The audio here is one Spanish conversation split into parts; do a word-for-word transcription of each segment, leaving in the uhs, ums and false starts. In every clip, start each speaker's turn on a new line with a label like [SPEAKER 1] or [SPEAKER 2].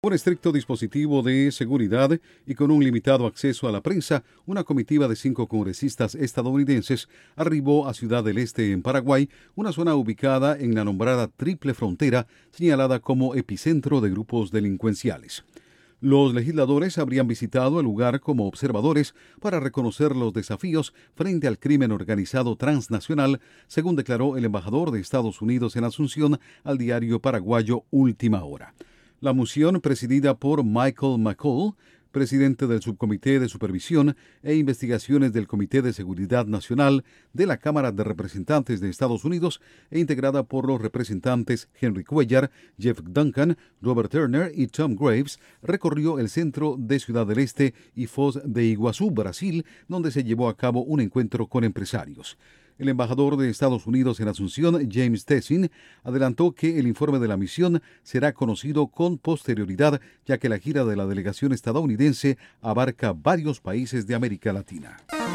[SPEAKER 1] Un estricto dispositivo de seguridad y con un limitado acceso a la prensa, una comitiva de cinco congresistas estadounidenses arribó a Ciudad del Este, en Paraguay, una zona ubicada en la nombrada Triple Frontera, señalada como epicentro de grupos delincuenciales. Los legisladores habrían visitado el lugar como observadores para reconocer los desafíos frente al crimen organizado transnacional, según declaró el embajador de Estados Unidos en Asunción al diario paraguayo Última Hora. La moción, presidida por Michael McCall, presidente del Subcomité de Supervisión e Investigaciones del Comité de Seguridad Nacional de la Cámara de Representantes de Estados Unidos e integrada por los representantes Henry Cuellar, Jeff Duncan, Robert Turner y Tom Graves, recorrió el centro de Ciudad del Este y Foz de Iguazú, Brasil, donde se llevó a cabo un encuentro con empresarios. El embajador de Estados Unidos en Asunción, James Tessin, adelantó que el informe de la misión será conocido con posterioridad, ya que la gira de la delegación estadounidense abarca varios países de América Latina.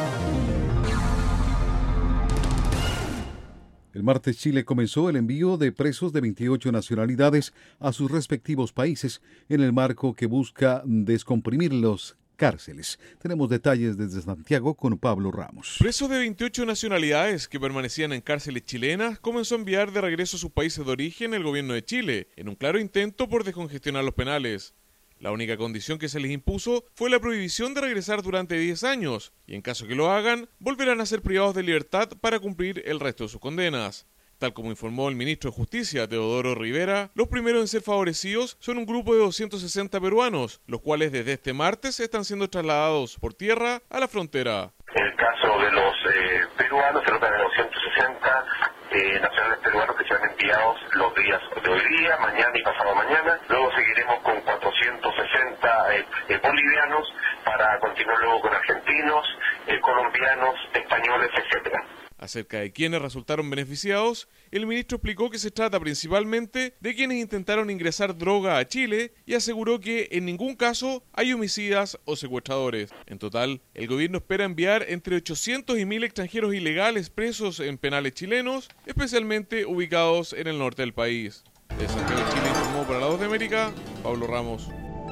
[SPEAKER 1] El martes Chile comenzó el envío de presos de veintiocho nacionalidades a sus respectivos países en el marco que busca descomprimir los cárceles. Tenemos detalles desde Santiago con Pablo Ramos.
[SPEAKER 2] Presos de veintiocho nacionalidades que permanecían en cárceles chilenas comenzó a enviar de regreso a sus países de origen el gobierno de Chile, en un claro intento por descongestionar los penales. La única condición que se les impuso fue la prohibición de regresar durante diez años, y en caso que lo hagan, volverán a ser privados de libertad para cumplir el resto de sus condenas. Tal como informó el ministro de Justicia, Teodoro Rivera, los primeros en ser favorecidos son un grupo de doscientos sesenta peruanos, los cuales desde este martes están siendo trasladados por tierra a la frontera.
[SPEAKER 3] En el caso de los eh, peruanos, se trata de doscientos sesenta eh, nacionales peruanos que serán enviados los días de hoy día, mañana y pasado mañana. Luego seguiremos con cuatrocientos sesenta eh, eh, bolivianos para continuar luego con argentinos, eh, colombianos, españoles, etcétera.
[SPEAKER 2] Acerca de quienes resultaron beneficiados, el ministro explicó que se trata principalmente de quienes intentaron ingresar droga a Chile y aseguró que en ningún caso hay homicidas o secuestradores. En total, el gobierno espera enviar entre ochocientos y mil extranjeros ilegales presos en penales chilenos, especialmente ubicados en el norte del país. De Santiago de Chile informó para La Voz de América, Pablo Ramos.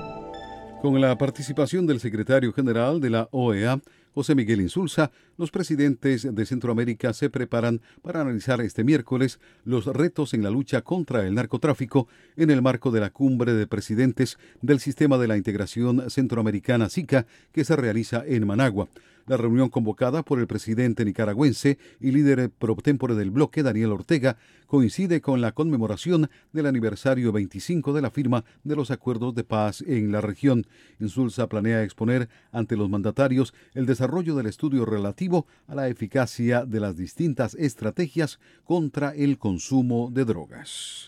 [SPEAKER 1] Con la participación del secretario general de la O E A, José Miguel Insulza, los presidentes de Centroamérica se preparan para analizar este miércoles los retos en la lucha contra el narcotráfico en el marco de la cumbre de presidentes del Sistema de la Integración Centroamericana SICA que se realiza en Managua. La reunión convocada por el presidente nicaragüense y líder pro tempore del bloque, Daniel Ortega, coincide con la conmemoración del aniversario veinticinco de la firma de los acuerdos de paz en la región. Insulza planea exponer ante los mandatarios el desarrollo del estudio relativo a la eficacia de las distintas estrategias contra el consumo de drogas.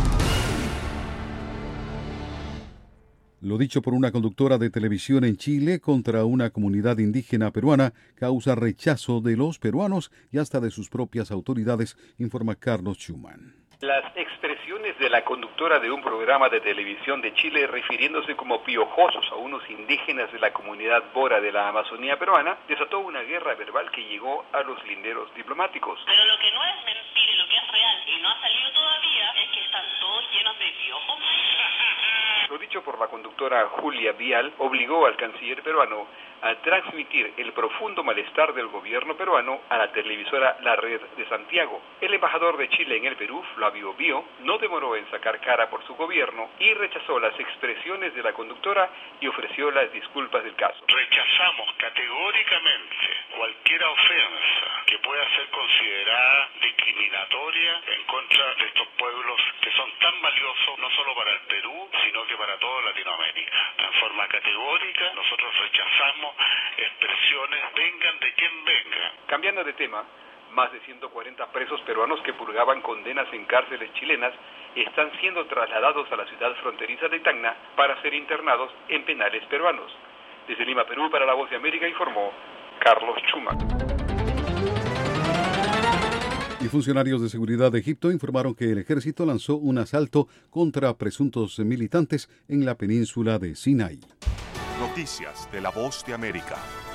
[SPEAKER 1] Lo dicho por una conductora de televisión en Chile contra una comunidad indígena peruana causa rechazo de los peruanos y hasta de sus propias autoridades, informa Carlos Schumann.
[SPEAKER 4] Las expresiones de la conductora de un programa de televisión de Chile refiriéndose como piojosos a unos indígenas de la comunidad bora de la Amazonía peruana desató una guerra verbal que llegó a los linderos diplomáticos.
[SPEAKER 5] Pero lo que no es mentira y lo que es real y no ha salido todavía es que están todos llenos de piojos.
[SPEAKER 4] Lo dicho por la conductora Julia Vial obligó al canciller peruano a transmitir el profundo malestar del gobierno peruano a la televisora La Red de Santiago. El embajador de Chile en el Perú, Flavio Bio, no demoró en sacar cara por su gobierno y rechazó las expresiones de la conductora y ofreció las disculpas del caso.
[SPEAKER 6] Rechazamos categóricamente cualquier ofensa que pueda ser considerada discriminatoria en contra de estos pueblos que son tan valiosos no solo para el Perú, sino que para toda Latinoamérica. En forma categórica, nosotros rechazamos expresiones, vengan de quien venga.
[SPEAKER 4] Cambiando de tema, más de ciento cuarenta presos peruanos que purgaban condenas en cárceles chilenas están siendo trasladados a la ciudad fronteriza de Tacna para ser internados en penales peruanos. Desde Lima, Perú, para La Voz de América, informó Carlos Schumann.
[SPEAKER 1] Y funcionarios de seguridad de Egipto informaron que el ejército lanzó un asalto contra presuntos militantes en la península de Sinaí.
[SPEAKER 7] Noticias de La Voz de América.